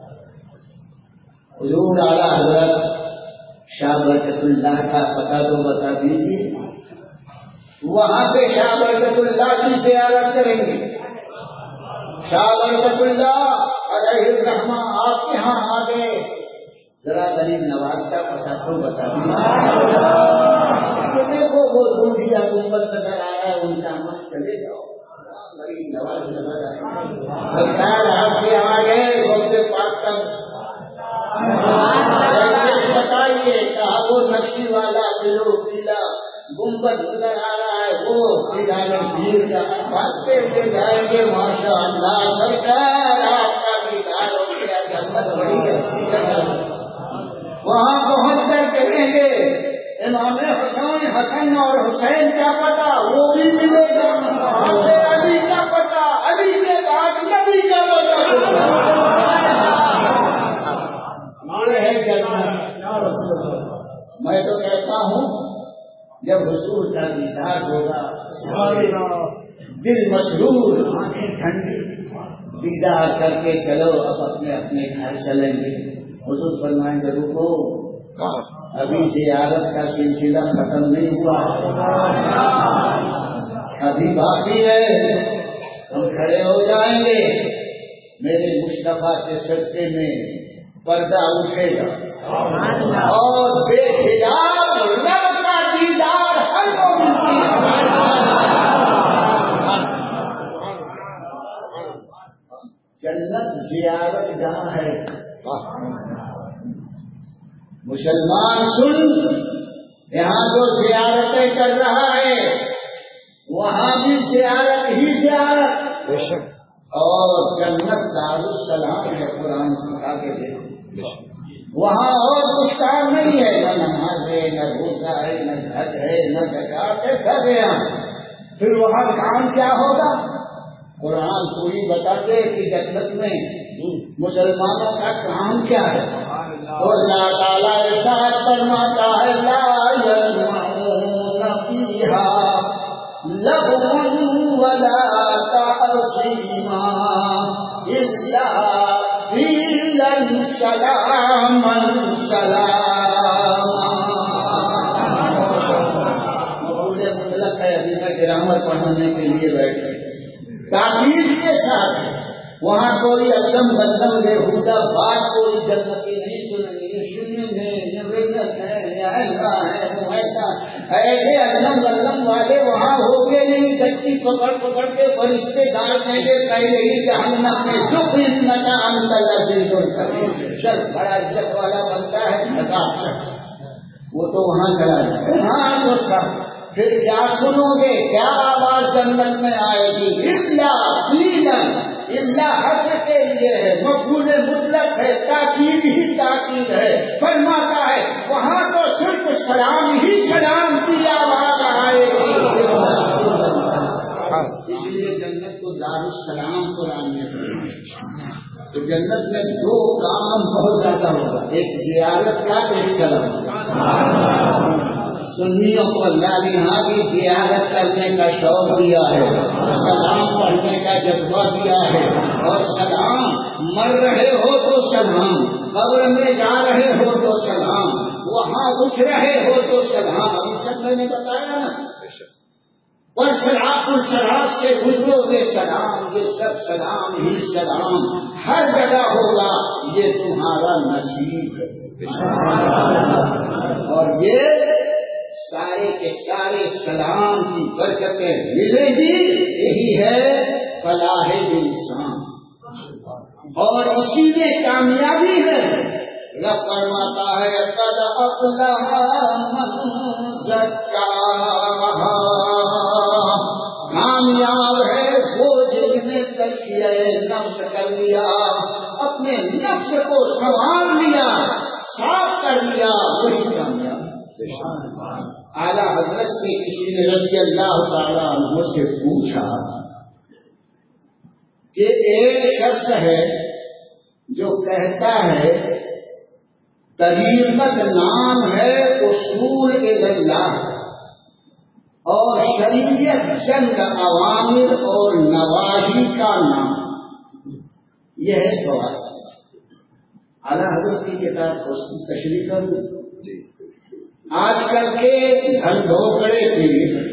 حضور اعلیٰ حضرت شاہ برکت اللہ کا پتہ تو بتا دیجیے. وہاں سے شاہ برکت اللہ کی زیارت کریں گے. شاہ برکت اللہ علیہ الرحمہ آپ کے یہاں آ گئے. ذرا غریب نواز کا پتہ تو بتا دیجیے. دیکھو وہ دودھیا گنبد نظر آ رہا ہے ان کا مت چلے جاؤ. غریب نواز نظر آ رہا ہے. سرکار آپ کے آ گئے. سب سے پاک کر بتائیے کہا وہ نقشی والا بلو پیلا گنبد نظر آ رہا ہے. وہ پیر کا بھاگتے ہوئے جائیں گے. ماشاء اللہ سرکار آپ کا دیدار ہو گیا. جنت بڑی اچھی جگہ. وہاں پہنچ کر کہیں گے امام حسن اور حسین کا پتہ وہ بھی ملے گا. علی کا پتہ، علی کے بعد نبی کا پتہ. میں تو کہتا ہوں جب حضور کا دیدار ہوگا دل مسرور آنکھیں ٹھنڈی دیدار کر کے چلو اب اپنے اپنے گھر چلیں گے. حضور فرمائیں گے رکو ابھی زیارت کا سلسلہ ختم نہیں ہوا. ابھی باقی ہے، ہم کھڑے ہو جائیں گے، میرے مصطفیٰ کے صدقے میں پردہ اٹھے گا اور بے حجاب رب کا دیدار ہر مومن کی جنت زیارت جہاں ہے۔ مسلمان سن، یہاں تو زیارتیں کر رہا ہے، وہاں بھی زیارت ہی زیارت،
بے شک،
اور جنت دارالسلام ہے۔ قرآن سکھا کے دے، وہاں اور کچھ کام نہیں ہے، نہ نماز ہے، نہ روزہ ہے، نہ حج ہے، نہ زکات ہے، سب ہے یہاں۔ پھر وہاں کام کیا ہوگا؟ قرآن پوری بتا دے کہ جنت میں مسلمانوں کا کام کیا ہے۔ اور اللہ تعالیٰ ارشاد فرماتا ہے لا يسمعون فيها لغوا ولا تأثيما إلا قيلا سلاما سلاما۔ مقولے مطلق ہے، ابھی میں گرامر پڑھانے کے لیے بیٹھے، تاکید کے ساتھ وہاں کوئی علم بلم بےہودہ بات کوئی جنتی نہیں سنیں گے، ایسے علم بلم والے وہاں ہوگے نہیں، بچی پکڑ پکڑ کے فرشتے دار کہیں گے پہلے ہی جہنم میں دکھ انتا انت العزیز الکریم، شر بڑا عزت والا بنتا ہے عذاب شخص، وہ تو وہاں چلا جائے۔ ہاں تو سب پھر کیا سنو گے، کیا آواز جنت میں آئے گی؟ اللہ قیلا، اللہ حق کے لیے ہے، مفعول مطلق ہے، تاکید ہی تاکید ہے۔ فرماتا ہے وہاں تو صرف سلام ہی سلام کی آواز آئے گی۔ اس لیے جنت کو دارالسلام قرآن میں تو جنت میں دو کام بہت زیادہ ہوگا، ایک زیارت کا، ایک سلام۔ سنیوں کو اللہ نے یہاں بھی زیارت کرنے کا شوق دیا ہے، سلام پڑھنے کا جذبہ دیا ہے، اور سلام مر رہے ہو تو سلام، قبر میں جا رہے ہو تو سلام، وہاں اٹھ رہے ہو تو سلام۔ ابھی سب میں نے بتایا نا، پر شراب سے گزرو گے سلام، یہ سب سلام ہی سلام ہر جگہ ہوگا، یہ تمہارا نصیب ہے۔ اور یہ سارے کے سارے سلام کی برکتیں ملے گی، یہی ہے فلاح انسان، اور اسی میں کامیابی ہے۔ رب فرماتا ہے قد افلح من زکاہا، کامیاب ہے وہ جس نے تزکیہ نفس کر لیا، اپنے نفس کو سنوار لیا، صاف کر لیا، وہی کامیاب۔ اعلیٰ حضرت سے کسی نے رضی اللہ تعالیٰ عنہ سے پوچھا کہ ایک شخص ہے جو کہتا ہے طریقت نام ہے اصول اللہ، اور شریعت چند عوامر اور نواہی کا نام، یہ ہے سوال۔ اعلیٰ حضرت کی کتاب کو تشریح کروں۔ آج کل کے گھر ڈھوکڑے کے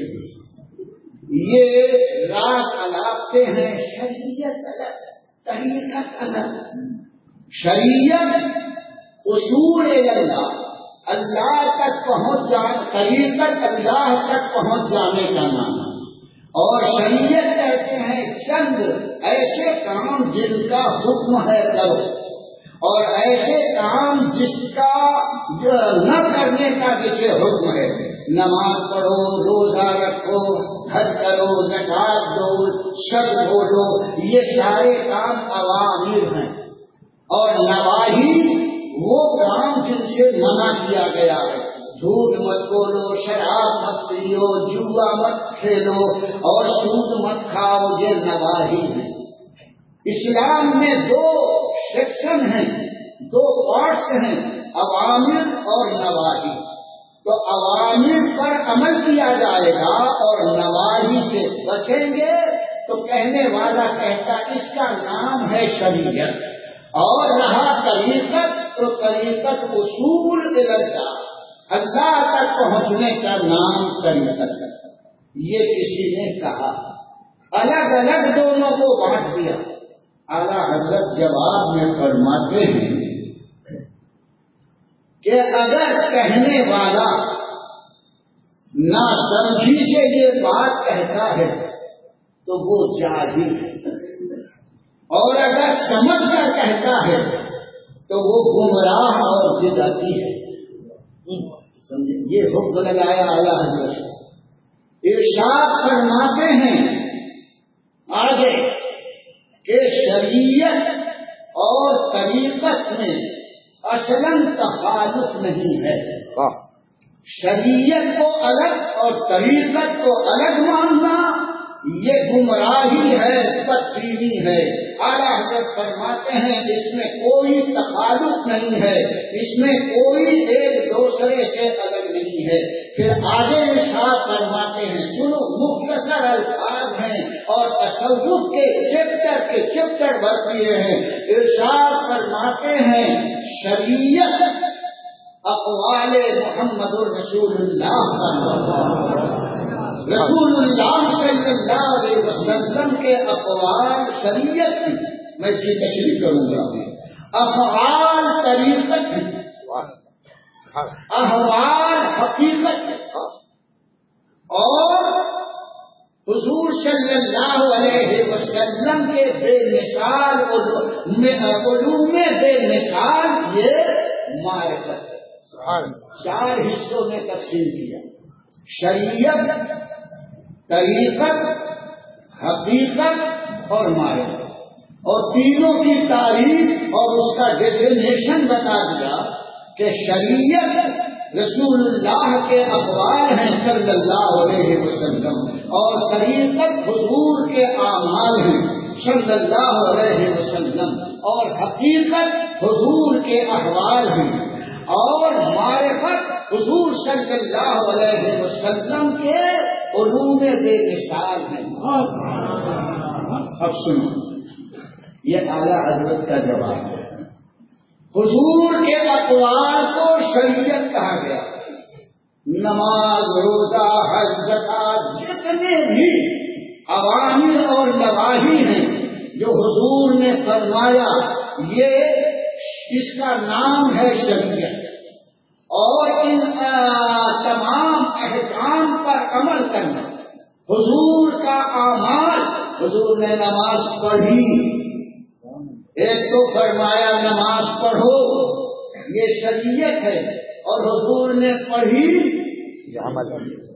یہ راز الاپتے ہیں، شریعت الگ، طریقت الگ۔ شریعت اصول اللہ، اللہ تک پہنچ جانے، طریقت اللہ تک پہنچ جانے کا نام، اور شریعت کہتے ہیں چند ایسے کام جن کا حکم ہے کرو، اور ایسے کام جس کا نہ کرنے کا جسے حکم ہے۔ نماز پڑھو، روزہ رکھو، حج کرو، زکات دو، سب بولو، یہ سارے کام اوامر ہیں، اور نواہی وہ کام جن سے منع کیا گیا ہے۔ جھوٹ مت بولو، شراب مت پیو، جوا مت کھیلو، اور سود مت کھاؤ، یہ نواہی ہیں۔ اسلام میں دو سیکشن ہیں، دو پارٹس ہیں، اوامر اور نواہی۔ تو اوامر پر عمل کیا جائے گا اور نواہی سے بچیں گے، تو کہنے والا کہتا اس کا نام ہے شریعت، اور رہا طریقت تو طریقت اصول اللہ، اللہ تک پہنچنے کا نام طریقت ہے۔ یہ کسی نے کہا، الگ الگ دونوں کو بانٹ دیا۔ اعلیٰ حضرت جواب میں فرماتے ہیں کہ اگر کہنے والا ناسمجھی سے یہ بات کہتا ہے تو وہ جاہل ہے، اور اگر سمجھ کر کہتا ہے تو وہ گمراہ اور بدعتی ہے۔ سمجھے؟ یہ حکم لگایا اعلیٰ حضرت، ارشاد فرماتے ہیں آگے کہ شریعت اور طریقت میں اصلاً تخالف نہیں ہے۔ شریعت کو الگ اور طریقت کو الگ ماننا یہ گمراہی ہے، بدبینی ہے۔ اعلیٰ حضرت فرماتے ہیں اس میں کوئی تخالف نہیں ہے، اس میں کوئی ایک دوسرے سے الگ نہیں ہے۔ پھر آگے ارشاد فرماتے ہیں، سنو مختصر الفاظ ہیں اور تصوف کے چیپٹر بھر دیے ہیں۔ ارشاد فرماتے ہیں شریعت اقوال محمد الرسول اللہ رسول اللہ صلی اللہ علیہ وسلم کے اقوال شریعت کی، میں اس کی تشریح کروں گا، افعال طریقت کی، احوال حقیقت، اور حضور صلی اللہ علیہ وسلم کے بے مثال علوم بے مثال یہ معرفت ہے۔ 4 حصوں میں تقسیم کیا، شریعت، طریقت، حقیقت اور معرفت، اور تینوں کی تعریف اور اس کا ڈیفینیشن بتا دیا کہ شریعت رسول اللہ کے اقوال ہیں صلی اللہ علیہ وسلم، اور طریقت حضور کے اعمال ہیں صلی اللہ علیہ وسلم، اور حقیقت حضور کے احوال ہیں، اور معرفت حضور صلی اللہ علیہ وسلم کے علوم بے مثال ہیں۔ اب سنو، یہ اعلیٰ حضرت کا جواب ہے۔ حضور کے اقوال کو شریعت کہا گیا۔ نماز، روزہ، حج، زکات، جتنے بھی اوامر اور نواہی ہیں جو حضور نے فرمایا، یہ اس کا نام ہے شریعت، اور ان تمام احکام پر عمل کرنا، حضور کا اعمال، حضور نے نماز پڑھی، ایک تو فرمایا نماز پڑھو، یہ شریعت ہے، اور حضور نے پڑھی یہ عمل۔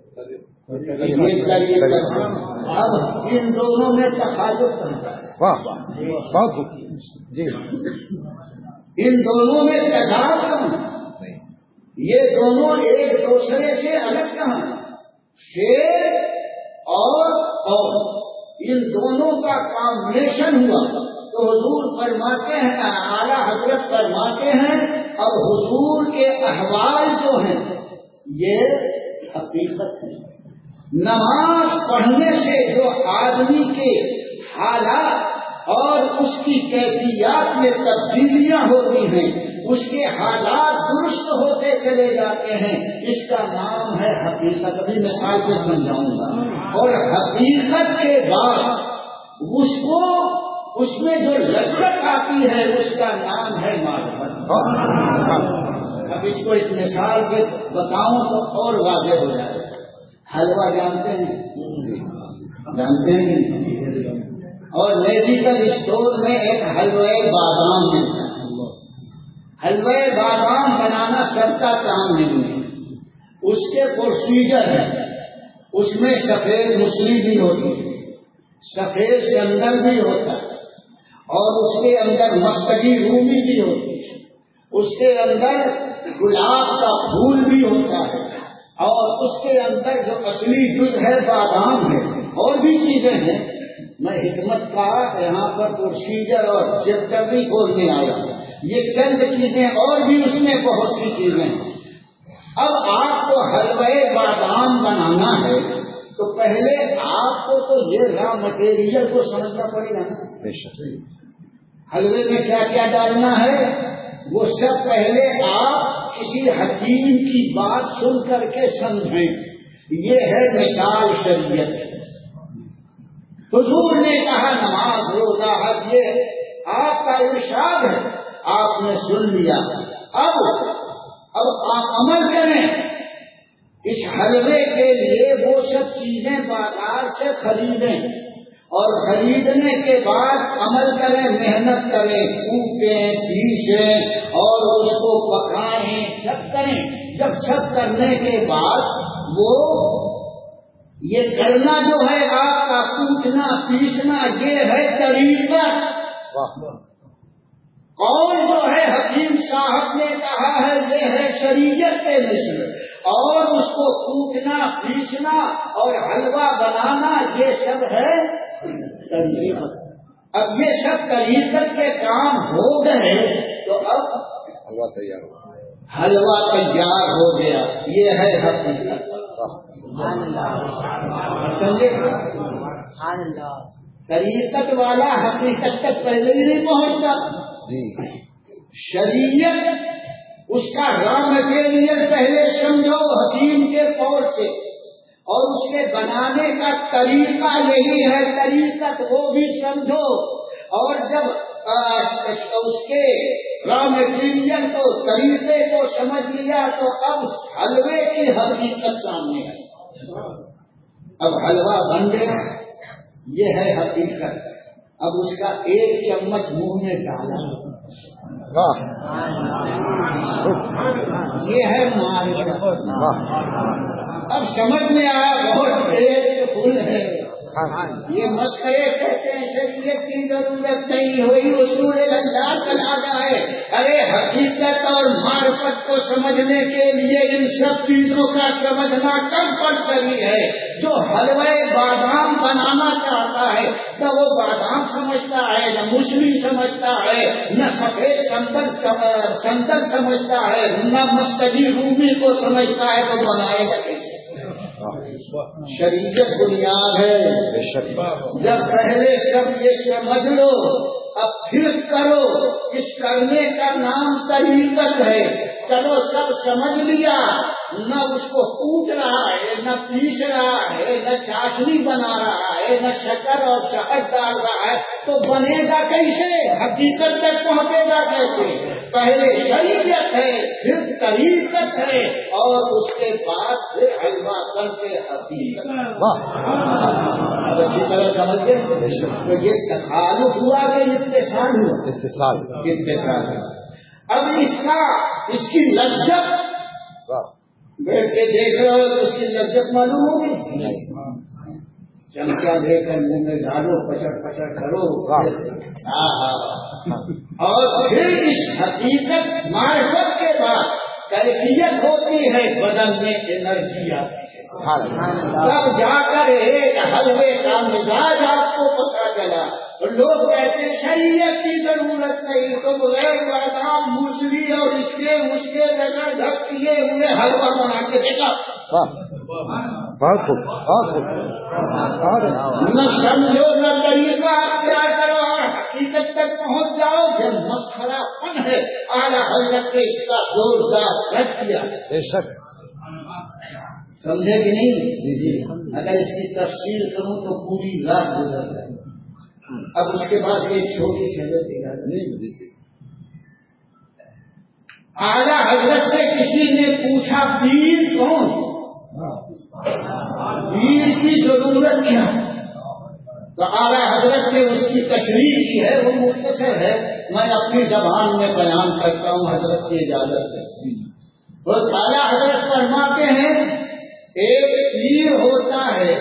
اب ان دونوں میں تخالف کرتا ہے،
بہت جی،
ان دونوں میں تضاد کہاں؟ یہ دونوں ایک دوسرے سے الگ کہاں؟ شیر اور ان دونوں کا کامبینیشن ہوا تو حضور فرماتے ہیں، اعلیٰ حضرت فرماتے ہیں، اب حضور کے احوال جو ہیں یہ حقیقت ہے۔ نماز پڑھنے سے جو آدمی کے حالات اور اس کی کیفیات میں تبدیلیاں ہوتی ہیں، اس کے حالات درست ہوتے چلے جاتے ہیں، اس کا نام ہے حقیقت۔ ابھی مثال سے سمجھاؤں گا۔ اور حقیقت کے بعد اس میں جو لذت آتی ہے اس کا نام ہے معرفت۔ اب اس کو ایک مثال سے بتاؤں تو اور واضح ہو جائے۔ حلوہ جانتے ہیں؟ جانتے ہیں؟ اور میڈیکل اسٹور میں ایک حلوہ بادام ملتا ہے۔ حلوہ بادام بنانا سب کا کام نہیں ہے، اس کے پروسیجر ہے۔ اس میں سفید مچھلی بھی ہوتی ہے، سفید سندل بھی ہوتا ہے، اور اس کے اندر مستگی رومی بھی ہوتی ہے، اس کے اندر گلاب کا پھول بھی ہوتا ہے، اور اس کے اندر جو اصلی دودھ ہے بادام ہے، اور بھی چیزیں ہیں۔ میں حکمت کا یہاں پر پروسیجر اور چیپٹر نہیں کھولنے آیا، یہ چند چیزیں اور بھی اس میں بہت سی چیزیں ہیں۔ اب آپ کو حلوہ بادام بنانا ہے تو پہلے آپ کو تو یہ را مٹیریل کو سمجھنا پڑے گا نا۔ حلوے میں کیا کیا ڈالنا ہے وہ سب پہلے آپ کسی حکیم کی بات سن کر کے سمجھیں، یہ ہے مثال شریعت. حضور نے کہا نماز روزہ حج یہ آپ کا ارشاد ہے, آپ نے سن لیا. اب آپ عمل کریں. اس حلوے کے لیے وہ سب چیزیں بازار سے خریدیں اور خریدنے کے بعد عمل کریں, محنت کریں, کوٹیں پیسیں اور اس کو پکائیں, سب کریں. جب سب کرنے کے بعد وہ یہ کرنا جو ہے آپ کا کوٹنا پیسنا یہ ہے طریقہ. اور جو ہے حکیم صاحب نے کہا ہے یہ ہے شریعت کے مثل. اور اس کو کوٹنا پیسنا اور حلوہ بنانا یہ سب ہے طریقت. اب یہ سب طریقت کے کام ہو گئے تو اب
حلوہ تیار ہو,
حلوہ تیار ہو گیا. یہ ہے حقیقت. سمجھے؟ طریقت والا حقیقت تک پہلے ہی نہیں پہنچتا. شریعت اس کا را مٹیریل پہلے سمجھو حکیم کے طور سے, اور اس کے بنانے کا طریقہ یہی ہے طریقت, وہ بھی سمجھو. اور جب اس کے را مٹیریل کو طریقے کو سمجھ لیا تو اب حلوے کی حقیقت سامنے ہے. اب حلوہ بن گیا, یہ ہے حقیقت. اب اس کا ایک چمچ منہ میں ڈالا, یہ ہے معرفت. اب سمجھ میں آیا بہت ٹیسٹ فل ہے. یہ مسئلے کہتے ہیں شریعت کی ضرورت نہیں ہوئی, اصول اللہ چلا جائے. ارے حقیقت اور معرفت کو سمجھنے کے لیے ان سب چیزوں کا سمجھنا کمپلسری ہے. جو حلوے بادام بنانا چاہتا ہے نہ وہ بادام سمجھتا ہے, نہ موسلی سمجھتا ہے, نہ سفید سندر سمجھتا ہے, نہ مستقی رومی کو سمجھتا ہے, تو بنائے گا کیسے؟ شریعت بنیاد ہے. جب پہلے سب یہ سمجھ لو اب پھر کرو. اس کرنے کا نام طریقت ہے. چلو سب سمجھ لیا, نہ اس کو کوٹ رہا ہے, نہ پیس رہا ہے, نہ چاشنی بنا رہا ہے, نہ شکر اور شہد ڈال رہا ہے, تو بنے گا کیسے؟ حقیقت تک پہنچے گا کیسے؟ پہلے شریعت ہے, پھر طریقت ہے, اور اس کے بعد پھر حلوہ کر کے حقیقت. اب اچھی طرح سمجھ گئے تو یہ تخالف ہوا کہ اتصال ہوا؟ اتصال. اب اس کی لذت بیٹھ کے دیکھ رہے ہو تو اس کی لذت معلوم ہوگی. چمچہ دے کر منہ میں ڈالو, پچڑ پچڑ کرو, اور پھر اس حقیقت معرفت کے بعد کیفیت ہوتی ہے, بدن میں انرجی آتی ہے. تب جا کر ایک حلوے کا مزاج آپ کو پتا چلا. لوگ کہتے ہیں شریعت کی ضرورت نہیں, تو بغیر بادام موسلی اور اس کے رگڑ دھک کیے ہوئے حلوہ بنا کے دیکھا. نہ سمجھو نہ طریقہ اختیار کرو اور حقیقت تک پہنچ جاؤ. جب مسخرہ فن ہے, اعلیٰ حضرت نے اس کا زوردار رد کیا. بے شک سمجھے کہ نہیں؟ اگر اس کی تفصیل کروں تو پوری رات گزر جائے. اب اس کے بعد ایک چھوٹی سی نہیں, اعلیٰ حضرت سے کسی نے پوچھا پیر کون, پیر کی ضرورت کیا؟ تو اعلیٰ حضرت نے اس کی تشریح کی ہے, وہ مختصر ہے, میں اپنی زبان میں بیان کرتا ہوں حضرت کی اجازت ہے. تو اعلیٰ حضرت فرماتے ہیں ایک پیر ہوتا ہے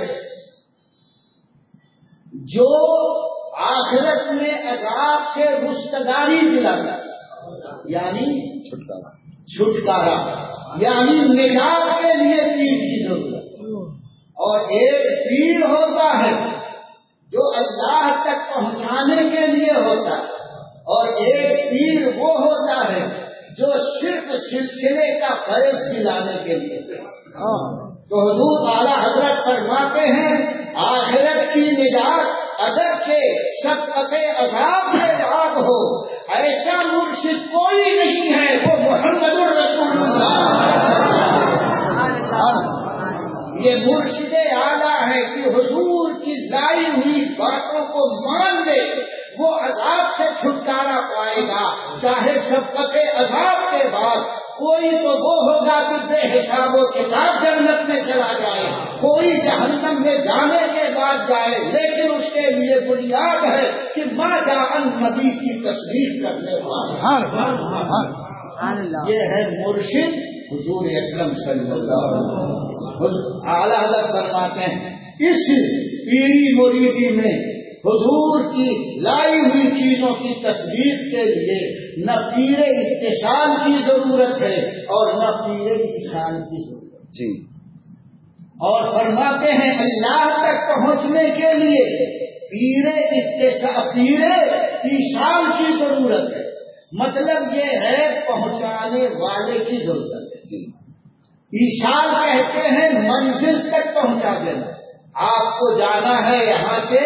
جو آخرت میں عذاب سے رستگاری دلاتا, یعنی چھٹکارا, یعنی نجات کے لیے پیر کی ضرورت. اور ایک پیر ہوتا ہے جو اللہ تک پہنچانے کے لیے ہوتا ہے, اور ایک پیر وہ ہوتا ہے جو صرف سلسلے کا فیض دلانے کے لیے. تو حضور اعلیٰ حضرت فرماتے ہیں آخرت کی نجات اگرچہ شفقت عذاب سے یاد ہو, ایسا مرشد کوئی نہیں ہے, وہ محمد الرسول اللہ. یہ مرشد اعلیٰ ہے کہ حضور کی لائی ہوئی باتوں کو مان لے، وہ عذاب سے چھٹکارا پائے گا، چاہے شفقت عذاب کے بعد۔ کوئی تو وہ ہوگا کہ بے حساب و کتاب جنت میں چلا جائے، کوئی جہنم میں جانے کے بعد جائے، لیکن اس کے لیے بنیاد ہے کہ ما جاء النبی کی تصدیق کرنے والا۔ یہ ہے مرشد حضور اکرم صلی اللہ علیہ وسلم۔ اعلیٰ حضرت فرماتے ہیں اس پیری مریدی میں حضور کی لائی ہوئی چیزوں کی تصدیق کے لیے نہ پیر اتصال کی ضرورت ہے اور نہ پیر اتصال کی ضرورت
جی۔
اور فرماتے ہیں اللہ تک پہنچنے کے لیے پیر اتصال کی ضرورت ہے، مطلب یہ ہے پہنچانے والے کی ضرورت ہے۔
جی۔
ایصال کہتے ہیں منزل تک پہنچا دینا۔ آپ کو جانا ہے یہاں سے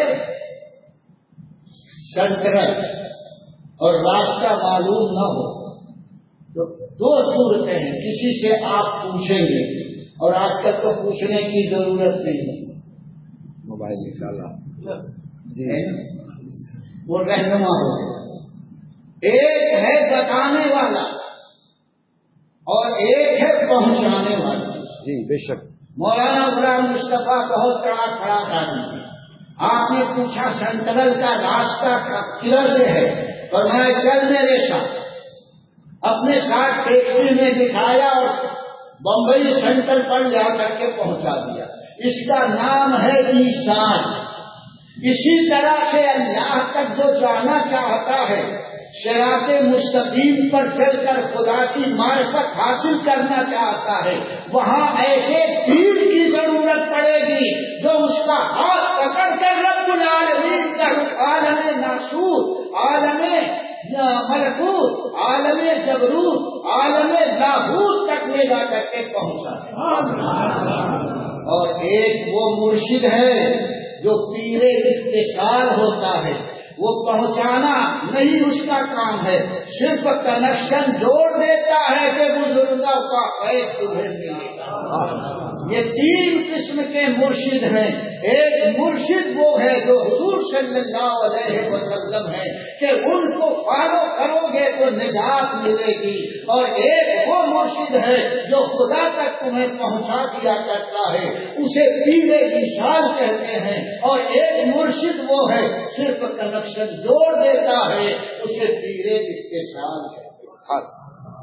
سنٹرل اور راستہ معلوم نہ ہو تو دو صورتیں ہیں، کسی سے آپ پوچھیں گے، اور آج کل تو پوچھنے کی ضرورت نہیں ہے،
موبائل نکالا جی،
وہ رہنما ہو گیا۔ ایک ہے بتانے والا اور ایک ہے پہنچانے والا۔
جی بے شک۔
مولانا غلام مصطفیٰ بہت کڑا کھڑا آدمی ہے، آپ نے پوچھا سینٹرل کا راستہ کدھر سے ہے، اور میں چل میرے ساتھ، اپنے ساتھ ٹیکسی میں بٹھایا اور بمبئی سینٹرل پر جا کر کے پہنچا دیا۔ اس کا نام ہے ایصال۔ اسی طرح سے اللہ تک جو جانا چاہتا ہے، صراط مستقیم پر چل کر خدا کی معرفت حاصل کرنا چاہتا ہے، وہاں ایسے پیر کی ضرورت پڑے گی جو اس کا ہاتھ پکڑ کر رب العالمین کا عالم ناسوت، عالم ملکوت، عالم جبروت، عالم لاہوت تک لے جا کر کے پہنچا۔ اور ایک وہ مرشد ہے جو پیر اتصال ہوتا ہے، وہ پہنچانا نہیں اس کا کام ہے، صرف کنیکشن جوڑ دیتا ہے کہ بزرگوں کا فیض تمہیں ملے گا۔ یہ تین قسم کے مرشد ہیں۔ ایک مرشد وہ ہے جو حضور صلی اللہ علیہ وسلم ہے کہ ان کو فالو کرو گے تو نجات ملے گی، اور ایک وہ مرشد ہے جو خدا تک تمہیں پہنچا دیا کرتا ہے، اسے پیر ایصال کہتے ہیں، اور ایک مرشد وہ ہے صرف کنیکشن جوڑ دیتا ہے، اسے پیر اتصال کہتے ہیں۔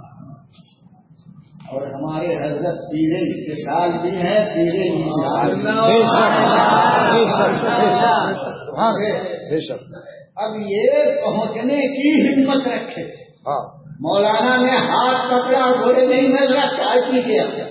اور ہمارے حضرت پیر اتصال بھی ہیں، پیر ایصال بھی۔ اب یہ پہنچنے کی ہمت رکھے۔ مولانا نے ہاتھ پکڑا اور بولے نہیں میں ذرا چائے پی کے آتا،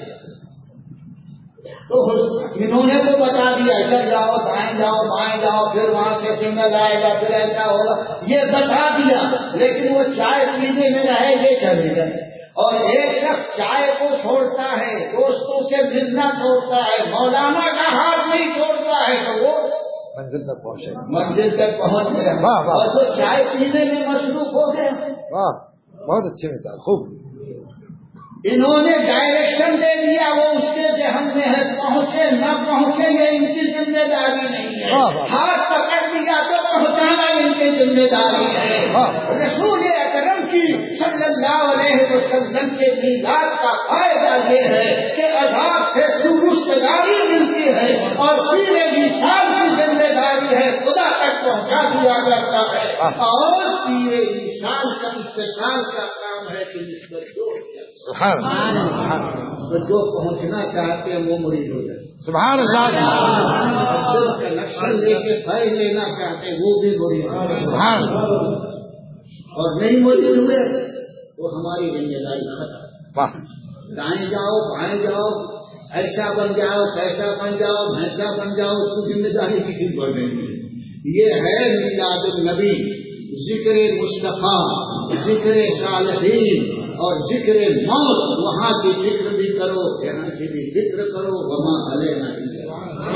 تو انہوں نے تو بتا دیا ادھر جاؤ دائیں جاؤ بائیں جاؤ، پھر وہاں سے سگنل آئے گا، پھر ایسا ہوگا، یہ بتا دیا، لیکن وہ چائے پینے میں رہے یہ چلے گئے۔ اور ایک شخص چائے کو چھوڑتا ہے، دوستوں سے ملنا چھوڑتا ہے، مولانا کا ہاتھ نہیں چھوڑتا ہے، تو وہ
منزل تک پہنچے،
منزل تک پہنچ گیا، اور وہ چائے پینے میں مصروف ہو گیا۔
واہ بہت اچھے مثال، خوب۔
انہوں نے ڈائریکشن دے دیا، وہ اس کے ذہن میں ہے، پہنچے نہ پہنچے یہ ان کی ذمہ داری نہیں ہے، ہاتھ پکڑ دیا تو پہنچانا ان کی ذمہ داری ہے۔ رسول اکرم کی صلی اللہ علیہ وسلم کے میلاد کا فائدہ یہ ہے کہ عذاب سے رشتداری ملتی ہے، اور پیر ایصال کی ذمہ داری ہے خدا تک پہنچا دیا جاتا ہے، اور پیر ایصال کا اتصال کا کام ہے کہ اس پر جو پہنچنا چاہتے ہیں وہ مرید ہو جائے،
سبحان اللہ،
صرف کنیکشن لے کے فیض لینا چاہتے ہیں وہ بھی مرید ہو جائے،
سبحان،
اور نہیں مرید ہوئے تو ہماری ذمہ داری ختم۔ دائیں جاؤ بائیں جاؤ، ایسا بن جاؤ کیسا بن جاؤ، بھینسا بن جاؤ، اس کی ذمہ داری کسی پر نہیں ہے۔ یہ ہے میلاد النبی، ذکر مصطفیٰ، ذکر صالحین اور ذکر موت، وہاں کی فکر بھی کرو، یہاں کی بھی فکر کرو، وما علینا